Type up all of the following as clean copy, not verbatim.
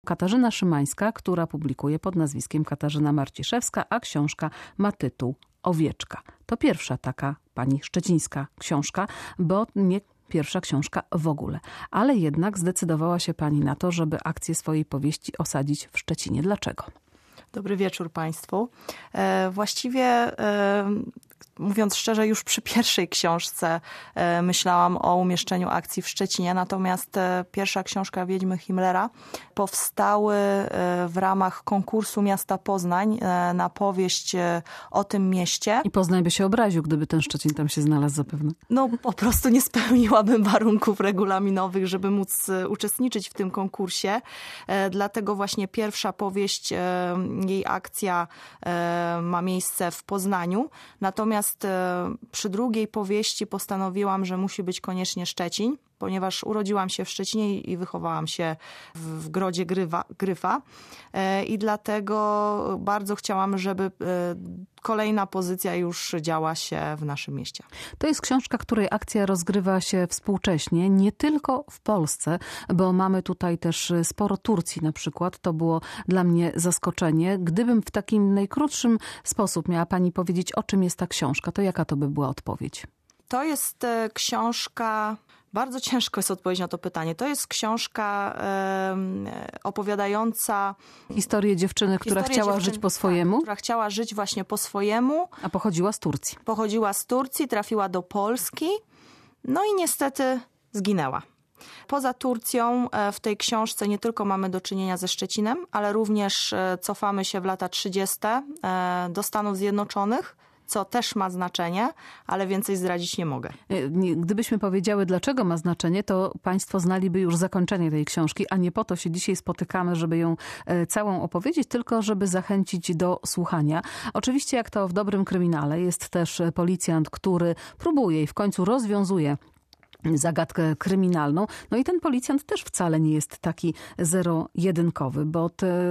Katarzyna Szymańska, która publikuje pod nazwiskiem Katarzyna Marciszewska, a książka ma tytuł Owieczka. To pierwsza taka pani szczecińska książka, bo nie pierwsza książka w ogóle. Ale jednak zdecydowała się pani na to, żeby akcję swojej powieści osadzić w Szczecinie. Dlaczego? Dobry wieczór Państwu. Właściwie, mówiąc szczerze, już przy pierwszej książce myślałam o umieszczeniu akcji w Szczecinie, natomiast pierwsza książka Wiedźmy Himmlera powstały w ramach konkursu miasta Poznań na powieść o tym mieście. I Poznań by się obraził, gdyby ten Szczecin tam się znalazł zapewne. No po prostu nie spełniłabym warunków regulaminowych, żeby móc uczestniczyć w tym konkursie. Dlatego właśnie pierwsza powieść, jej akcja ma miejsce w Poznaniu. Natomiast przy drugiej powieści postanowiłam, że musi być koniecznie Szczecin, ponieważ urodziłam się w Szczecinie i wychowałam się w Grodzie Gryfa. I dlatego bardzo chciałam, żeby kolejna pozycja już działa się w naszym mieście. To jest książka, której akcja rozgrywa się współcześnie, nie tylko w Polsce, bo mamy tutaj też sporo Turcji na przykład. To było dla mnie zaskoczenie. Gdybym w takim najkrótszym sposób miała pani powiedzieć, o czym jest ta książka, to jaka to by była odpowiedź? To jest książka... Bardzo ciężko jest odpowiedzieć na to pytanie. To jest książka opowiadająca... Historię dziewczyny, która chciała żyć po swojemu? Tak, która chciała żyć właśnie po swojemu. A pochodziła z Turcji. Pochodziła z Turcji, trafiła do Polski, no i niestety zginęła. Poza Turcją w tej książce nie tylko mamy do czynienia ze Szczecinem, ale również cofamy się w lata 30. Do Stanów Zjednoczonych, co też ma znaczenie, ale więcej zdradzić nie mogę. Gdybyśmy powiedziały, dlaczego ma znaczenie, to państwo znaliby już zakończenie tej książki, a nie po to się dzisiaj spotykamy, żeby ją całą opowiedzieć, tylko żeby zachęcić do słuchania. Oczywiście, jak to w dobrym kryminale, jest też policjant, który próbuje i w końcu rozwiązuje zagadkę kryminalną. No i ten policjant też wcale nie jest taki zero-jedynkowy, bo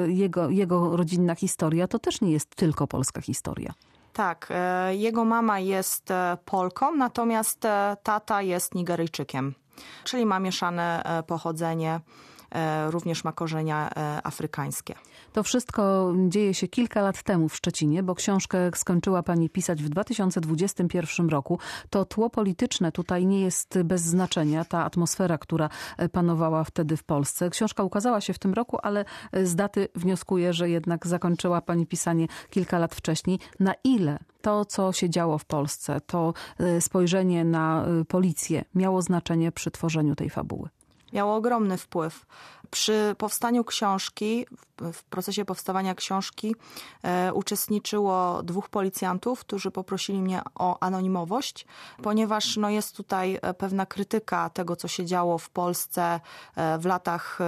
jego rodzinna historia to też nie jest tylko polska historia. Tak, jego mama jest Polką, natomiast tata jest Nigeryjczykiem, czyli ma mieszane pochodzenie, również ma korzenie afrykańskie. To wszystko dzieje się kilka lat temu w Szczecinie, bo książkę skończyła pani pisać w 2021 roku. To tło polityczne tutaj nie jest bez znaczenia, ta atmosfera, która panowała wtedy w Polsce. Książka ukazała się w tym roku, ale z daty wnioskuję, że jednak zakończyła pani pisanie kilka lat wcześniej. Na ile to, co się działo w Polsce, to spojrzenie na policję miało znaczenie przy tworzeniu tej fabuły? Miało ogromny wpływ. Przy powstaniu książki, w procesie powstawania książki uczestniczyło 2 policjantów, którzy poprosili mnie o anonimowość, ponieważ jest tutaj pewna krytyka tego, co się działo w Polsce w latach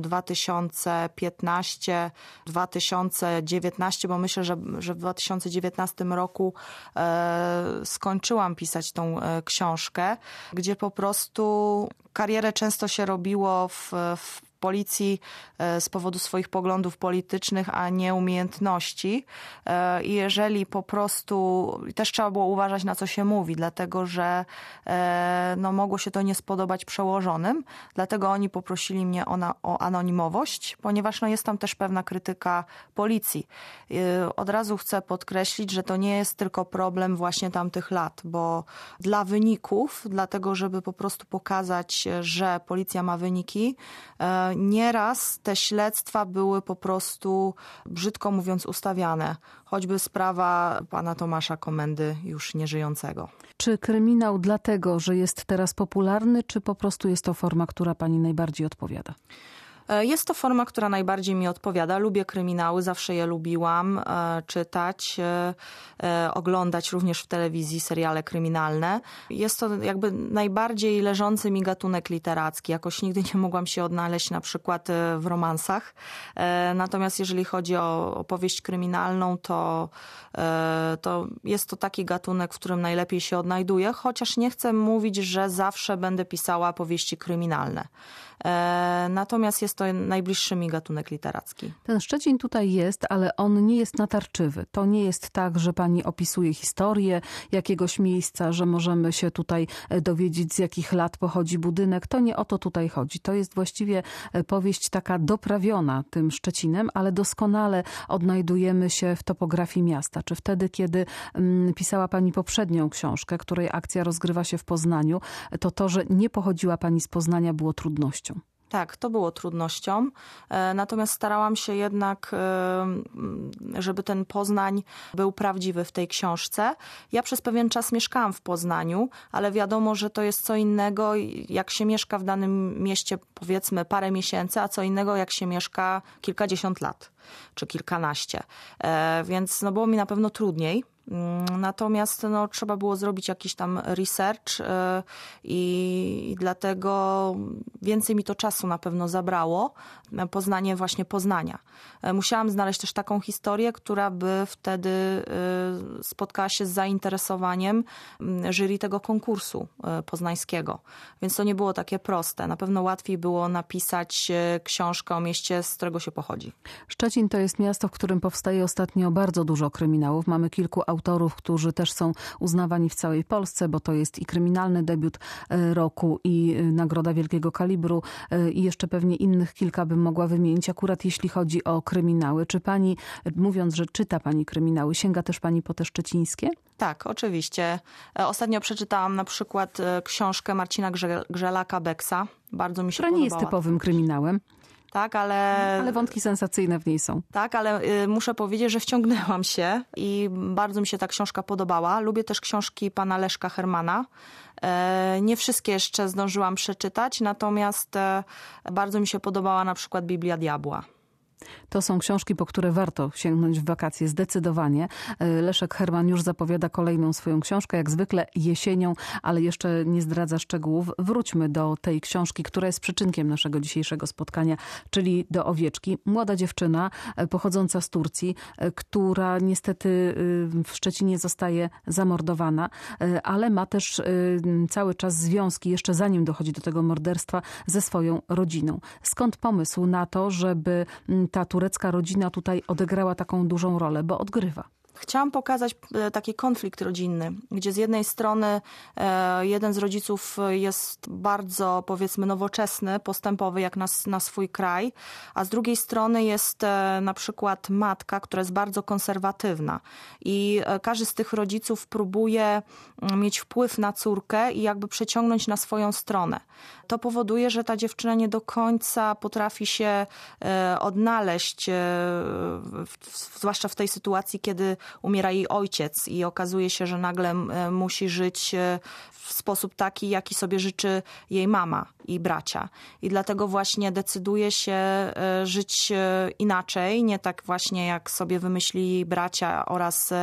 2015-2019, bo myślę, że w 2019 roku skończyłam pisać tą książkę, gdzie po prostu karierę często się robiło w policji z powodu swoich poglądów politycznych, a nie umiejętności. I jeżeli po prostu też trzeba było uważać, na co się mówi, dlatego że mogło się to nie spodobać przełożonym. Dlatego oni poprosili mnie o anonimowość, ponieważ jest tam też pewna krytyka policji. Od razu chcę podkreślić, że to nie jest tylko problem właśnie tamtych lat, bo dla wyników, dlatego żeby po prostu pokazać, że policja ma wyniki, nieraz te śledztwa były po prostu, brzydko mówiąc, ustawiane. Choćby sprawa pana Tomasza Komendy, już nieżyjącego. Czy kryminał dlatego, że jest teraz popularny, czy po prostu jest to forma, która pani najbardziej odpowiada? Jest to forma, która najbardziej mi odpowiada. Lubię kryminały, zawsze je lubiłam czytać, oglądać również w telewizji seriale kryminalne. Jest to jakby najbardziej leżący mi gatunek literacki. Jakoś nigdy nie mogłam się odnaleźć na przykład w romansach. Natomiast jeżeli chodzi o opowieść kryminalną, to jest to taki gatunek, w którym najlepiej się odnajduję, chociaż nie chcę mówić, że zawsze będę pisała powieści kryminalne. Natomiast jest jest to najbliższy mi gatunek literacki. Ten Szczecin tutaj jest, ale on nie jest natarczywy. To nie jest tak, że pani opisuje historię jakiegoś miejsca, że możemy się tutaj dowiedzieć, z jakich lat pochodzi budynek. To nie o to tutaj chodzi. To jest właściwie powieść taka doprawiona tym Szczecinem, ale doskonale odnajdujemy się w topografii miasta. Czy wtedy, kiedy pisała pani poprzednią książkę, której akcja rozgrywa się w Poznaniu, to, że nie pochodziła pani z Poznania, było trudnością? Tak, to było trudnością, natomiast starałam się jednak, żeby ten Poznań był prawdziwy w tej książce. Ja przez pewien czas mieszkałam w Poznaniu, ale wiadomo, że to jest co innego, jak się mieszka w danym mieście, powiedzmy parę miesięcy, a co innego, jak się mieszka kilkadziesiąt lat czy kilkanaście. Więc było mi na pewno trudniej. Natomiast trzeba było zrobić jakiś tam research i dlatego więcej mi to czasu na pewno zabrało, poznanie właśnie Poznania. Musiałam znaleźć też taką historię, która by wtedy spotkała się z zainteresowaniem jury tego konkursu poznańskiego. Więc to nie było takie proste. Na pewno łatwiej było napisać książkę o mieście, z którego się pochodzi. Szczecin to jest miasto, w którym powstaje ostatnio bardzo dużo kryminałów. Mamy kilku autorów, którzy też są uznawani w całej Polsce, bo to jest i kryminalny debiut roku, i Nagroda Wielkiego Kalibru, i jeszcze pewnie innych kilka bym mogła wymienić, akurat jeśli chodzi o kryminały. Czy pani, mówiąc, że czyta pani kryminały, sięga też pani po te szczecińskie? Tak, oczywiście. Ostatnio przeczytałam na przykład książkę Marcina Grzelaka Beksa. Bardzo mi się podobała. Która nie jest typowym kryminałem. Tak, ale wątki sensacyjne w niej są. Tak, ale muszę powiedzieć, że wciągnęłam się i bardzo mi się ta książka podobała. Lubię też książki pana Leszka Hermana. Nie wszystkie jeszcze zdążyłam przeczytać, natomiast bardzo mi się podobała na przykład Biblia Diabła. To są książki, po które warto sięgnąć w wakacje, zdecydowanie. Leszek Herman już zapowiada kolejną swoją książkę, jak zwykle jesienią, ale jeszcze nie zdradza szczegółów. Wróćmy do tej książki, która jest przyczynkiem naszego dzisiejszego spotkania, czyli do Owieczki. Młoda dziewczyna pochodząca z Turcji, która niestety w Szczecinie zostaje zamordowana, ale ma też cały czas związki, jeszcze zanim dochodzi do tego morderstwa, ze swoją rodziną. Skąd pomysł na to, żeby ta turecka rodzina tutaj odegrała taką dużą rolę, bo odgrywa? Chciałam pokazać taki konflikt rodzinny, gdzie z jednej strony jeden z rodziców jest bardzo, powiedzmy, nowoczesny, postępowy jak na swój kraj, a z drugiej strony jest na przykład matka, która jest bardzo konserwatywna i każdy z tych rodziców próbuje mieć wpływ na córkę i jakby przeciągnąć na swoją stronę. To powoduje, że ta dziewczyna nie do końca potrafi się odnaleźć, zwłaszcza w tej sytuacji, kiedy umiera jej ojciec i okazuje się, że nagle musi żyć w sposób taki, jaki sobie życzy jej mama i bracia. I dlatego właśnie decyduje się żyć inaczej, nie tak właśnie jak sobie wymyślili bracia oraz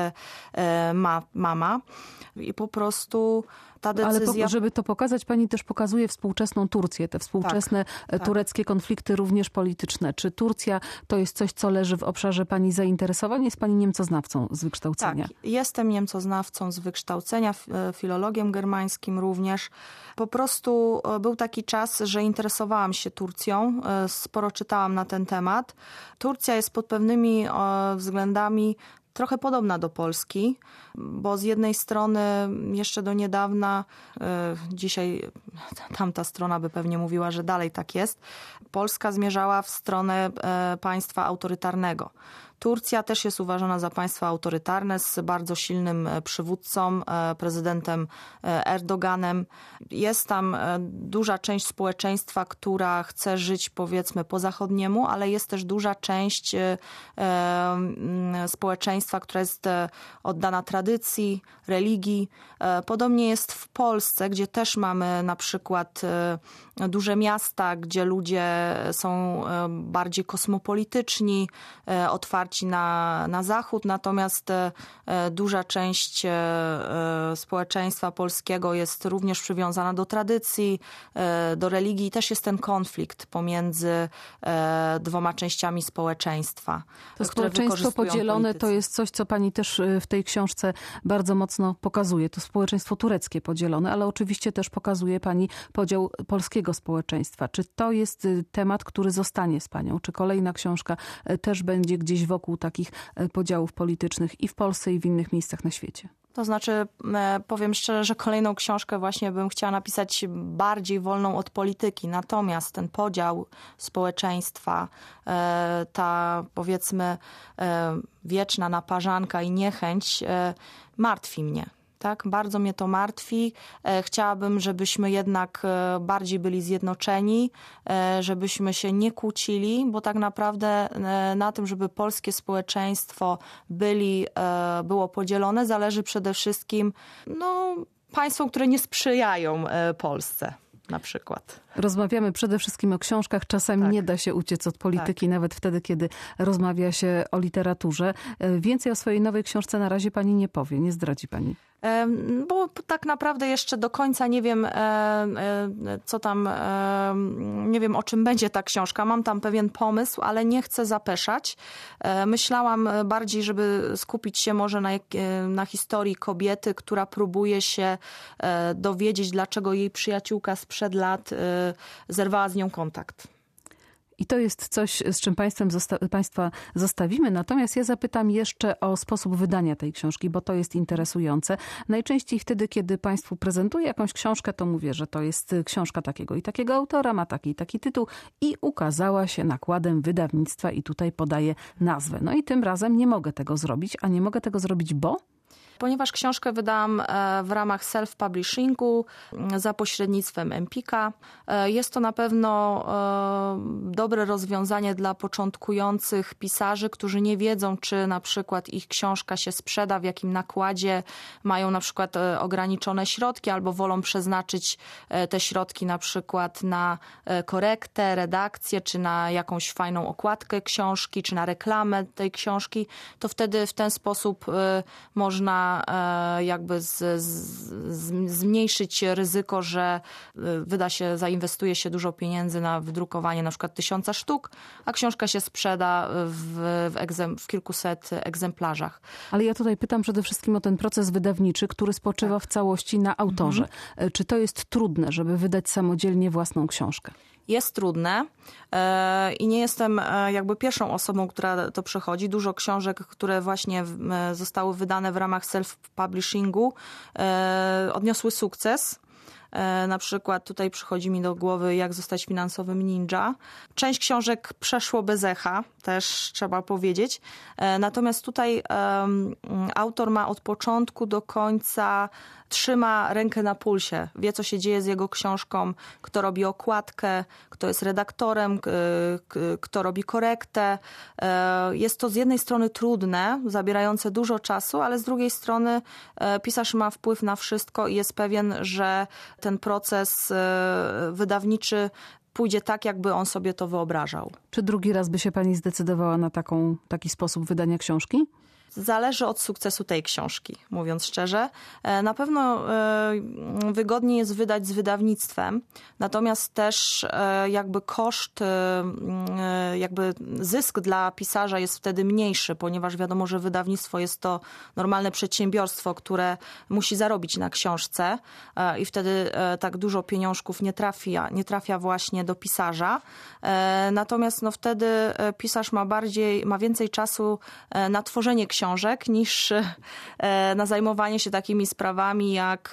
mama. I po prostu ta decyzja... Ale żeby to pokazać, pani też pokazuje współczesną Turcję, te współczesne tureckie konflikty, również polityczne. Czy Turcja to jest coś, co leży w obszarze pani zainteresowań? Jest pani niemcoznawcą z wykształcenia? Tak, jestem niemcoznawcą z wykształcenia, filologiem germańskim również. Po prostu był taki czas, że interesowałam się Turcją, sporo czytałam na ten temat. Turcja jest pod pewnymi względami trochę podobna do Polski, bo z jednej strony jeszcze do niedawna, dzisiaj tamta strona by pewnie mówiła, że dalej tak jest, Polska zmierzała w stronę państwa autorytarnego. Turcja też jest uważana za państwo autorytarne z bardzo silnym przywódcą, prezydentem Erdoganem. Jest tam duża część społeczeństwa, która chce żyć, powiedzmy, po zachodniemu, ale jest też duża część społeczeństwa, która jest oddana tradycji, religii. Podobnie jest w Polsce, gdzie też mamy na przykład duże miasta, gdzie ludzie są bardziej kosmopolityczni, otwarci traci na zachód, natomiast duża część społeczeństwa polskiego jest również przywiązana do tradycji, do religii i też jest ten konflikt pomiędzy dwoma częściami społeczeństwa. To społeczeństwo podzielone politycy. to jest coś, co pani też w tej książce bardzo mocno pokazuje. To społeczeństwo tureckie podzielone, ale oczywiście też pokazuje pani podział polskiego społeczeństwa. Czy to jest temat, który zostanie z panią? Czy kolejna książka też będzie gdzieś wokół takich podziałów politycznych i w Polsce, i w innych miejscach na świecie? To znaczy, powiem szczerze, że kolejną książkę właśnie bym chciała napisać bardziej wolną od polityki. Natomiast ten podział społeczeństwa, ta powiedzmy wieczna naparzanka i niechęć martwi mnie. Tak, bardzo mnie to martwi. Chciałabym, żebyśmy jednak bardziej byli zjednoczeni, żebyśmy się nie kłócili, bo tak naprawdę na tym, żeby polskie społeczeństwo było podzielone, zależy przede wszystkim państwom, które nie sprzyjają Polsce. Na przykład. Rozmawiamy przede wszystkim o książkach. Czasami nie da się uciec od polityki, nawet wtedy, kiedy rozmawia się o literaturze. Więcej o swojej nowej książce na razie pani nie powie, nie zdradzi pani. Bo tak naprawdę jeszcze do końca nie wiem, co tam, nie wiem, o czym będzie ta książka. Mam tam pewien pomysł, ale nie chcę zapeszać. Myślałam bardziej, żeby skupić się może na historii kobiety, która próbuje się dowiedzieć, dlaczego jej przyjaciółka sprzed lat zerwała z nią kontakt. I to jest coś, z czym Państwa zostawimy. Natomiast ja zapytam jeszcze o sposób wydania tej książki, bo to jest interesujące. Najczęściej wtedy, kiedy Państwu prezentuję jakąś książkę, to mówię, że to jest książka takiego i takiego autora, ma taki i taki tytuł i ukazała się nakładem wydawnictwa i tutaj podaję nazwę. No i tym razem nie mogę tego zrobić, a nie mogę tego zrobić, bo... Ponieważ książkę wydałam w ramach self-publishingu za pośrednictwem Empika. Jest to na pewno dobre rozwiązanie dla początkujących pisarzy, którzy nie wiedzą, czy na przykład ich książka się sprzeda, w jakim nakładzie, mają na przykład ograniczone środki albo wolą przeznaczyć te środki na przykład na korektę, redakcję, czy na jakąś fajną okładkę książki, czy na reklamę tej książki, to wtedy w ten sposób można jakby zmniejszyć ryzyko, że zainwestuje się dużo pieniędzy na wydrukowanie na przykład 1000 sztuk, a książka się sprzeda w kilkuset egzemplarzach. Ale ja tutaj pytam przede wszystkim o ten proces wydawniczy, który spoczywa w całości na autorze. Czy to jest trudne, żeby wydać samodzielnie własną książkę? Jest trudne i nie jestem jakby pierwszą osobą, która to przechodzi. Dużo książek, które właśnie zostały wydane w ramach self-publishingu, odniosły sukces. Na przykład tutaj przychodzi mi do głowy Jak zostać finansowym ninja. Część książek przeszło bez echa, też trzeba powiedzieć. Natomiast tutaj autor ma od początku do końca, trzyma rękę na pulsie. Wie, co się dzieje z jego książką, kto robi okładkę, kto jest redaktorem, kto robi korektę. Jest to z jednej strony trudne, zabierające dużo czasu, ale z drugiej strony pisarz ma wpływ na wszystko i jest pewien, że ten proces wydawniczy pójdzie tak, jakby on sobie to wyobrażał. Czy drugi raz by się pani zdecydowała na taki sposób wydania książki? Zależy od sukcesu tej książki, mówiąc szczerze. Na pewno wygodniej jest wydać z wydawnictwem, natomiast też jakby koszt, jakby zysk dla pisarza jest wtedy mniejszy, ponieważ wiadomo, że wydawnictwo jest to normalne przedsiębiorstwo, które musi zarobić na książce i wtedy tak dużo pieniążków nie trafia właśnie do pisarza. Natomiast wtedy pisarz ma więcej czasu na tworzenie książek niż na zajmowanie się takimi sprawami jak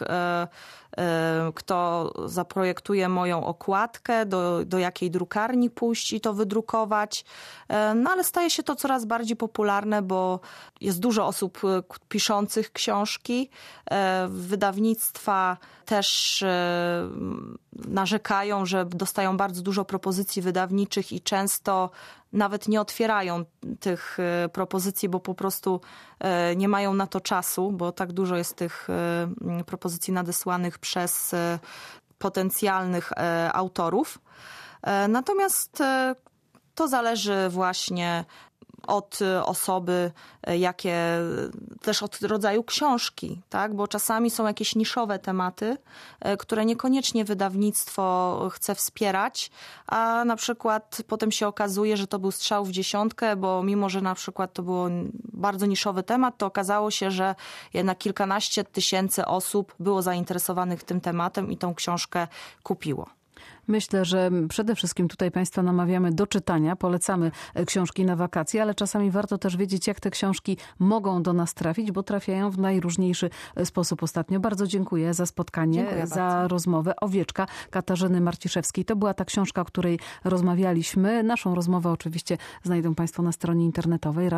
kto zaprojektuje moją okładkę, do jakiej drukarni pójść i to wydrukować. No ale staje się to coraz bardziej popularne, bo jest dużo osób piszących książki. Wydawnictwa też narzekają, że dostają bardzo dużo propozycji wydawniczych i często nawet nie otwierają tych propozycji, bo po prostu nie mają na to czasu, bo tak dużo jest tych propozycji nadesłanych przez potencjalnych autorów. Natomiast to zależy właśnie od osoby, też od rodzaju książki, tak? Bo czasami są jakieś niszowe tematy, które niekoniecznie wydawnictwo chce wspierać, a na przykład potem się okazuje, że to był strzał w dziesiątkę, bo mimo, że na przykład to był bardzo niszowy temat, to okazało się, że jednak kilkanaście tysięcy osób było zainteresowanych tym tematem i tą książkę kupiło. Myślę, że przede wszystkim tutaj Państwa namawiamy do czytania. Polecamy książki na wakacje, ale czasami warto też wiedzieć, jak te książki mogą do nas trafić, bo trafiają w najróżniejszy sposób ostatnio. Bardzo dziękuję za spotkanie, za rozmowę. Owieczka Katarzyny Marciszewskiej. To była ta książka, o której rozmawialiśmy. Naszą rozmowę oczywiście znajdą Państwo na stronie internetowej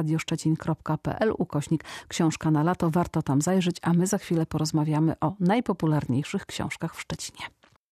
radioszczecin.pl/książka na lato. Warto tam zajrzeć, a my za chwilę porozmawiamy o najpopularniejszych książkach w Szczecinie.